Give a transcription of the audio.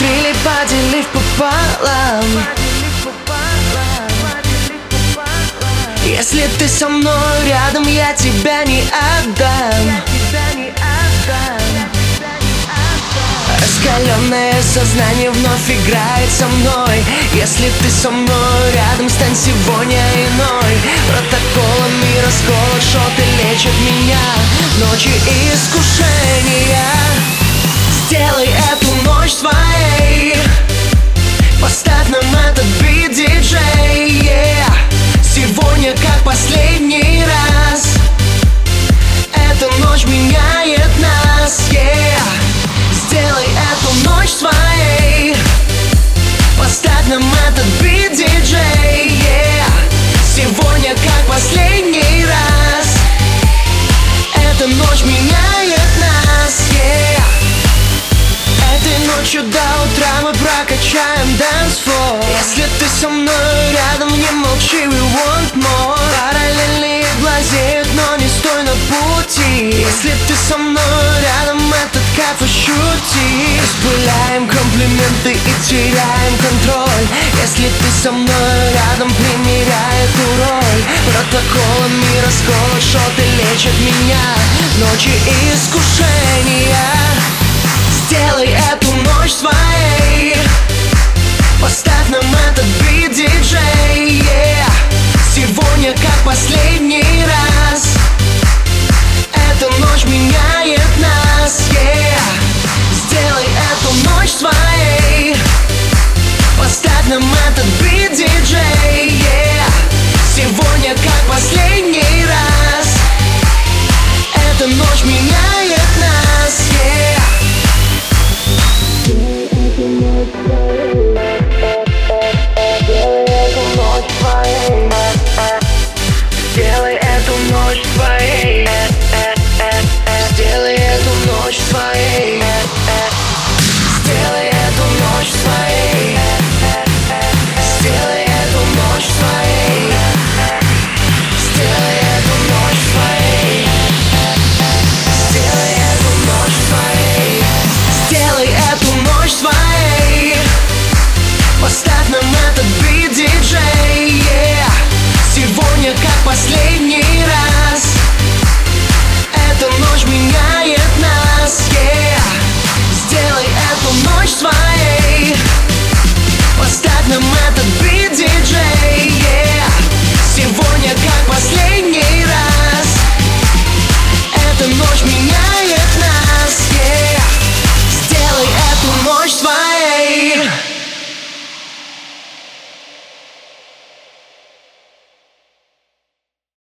Крылья поделив пополам. Если ты со мной рядом, я тебя не отдам. Раскаленное сознание вновь играет со мной. Если ты со мной рядом, стань сегодня иной. Протоколами расколот, шоты лечат меня. Ночи искушения. Сделай эту ночь своей. Поставь нам этот бит, диджей, yeah. Сегодня как последний раз. Эта ночь меняет нас, yeah. Сделай эту ночь своей. Поставь нам этот бит, диджей, yeah. Сегодня как последний раз. Эта ночь меняет нас, yeah. Этой ночью до утра мы прокачаем dance floor. Если ты со мной рядом, не молчи, we want more. Параллельные глазеют, но не стой на пути. Если ты со мной рядом, этот кайф ощути. Распыляем комплименты и теряем контроль. Если ты со мной рядом, примеряй эту роль. Протоколами расколот, шоты лечат меня. Ночи искушения. Сделай эту ночь своей. Поставь нам этот бит, диджей, yeah. Сегодня как последний раз. Эта ночь меняет нас, yeah. Сделай эту ночь своей. Поставь нам этот бит, диджей, yeah. Сегодня как последний раз. Эта ночь меняет нас, yeah. Сделай эту ночь своей. Сделай эту ночь своей. Сделай эту ночь своей. Сделай эту ночь своей. Сделай эту ночь своей. Сделай эту ночь своей. Сделай эту ночь своей. Поставь нам этот бит, диджей, yeah. Сегодня как последний раз. Эта ночь меняет нас, yeah. Сделай эту ночь своей. Поставь нам этот бит, диджей, yeah. Сегодня как последний раз. Эта ночь меняет.